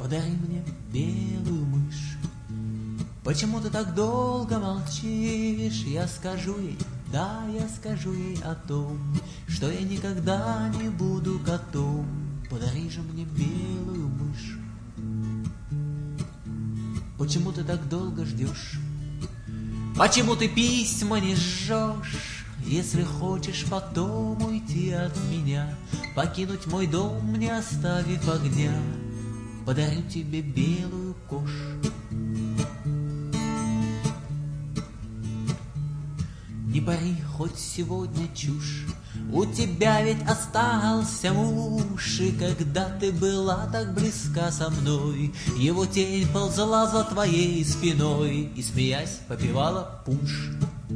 подари мне белую мышь. Почему ты так долго молчишь? Я скажу ей, да, я скажу ей о том, что я никогда не буду котом. Подари же мне белую мышь. Почему ты так долго ждешь? Почему ты письма не жжешь? Если хочешь потом уйти от меня, покинуть мой дом, не оставив огня, подарю тебе белую кошь. Не пари хоть сегодня чушь, у тебя ведь остался муж, и когда ты была так близка со мной, его тень ползла за твоей спиной и, смеясь, попивала пунш.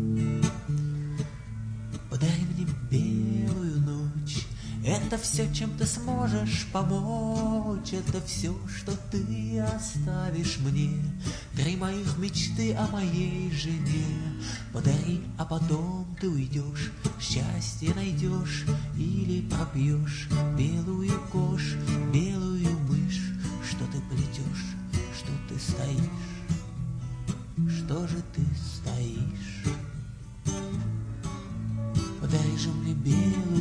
Подари мне белую ночь, это все, чем ты сможешь помочь, это все, что ты оставишь мне, 3 моих мечты о моей жене. Подари, а потом ты уйдешь, счастье найдешь или пропьешь белую кошь, белую мышь. Что ты плетешь, что ты стоишь, что же ты стоишь? Подари же мне белую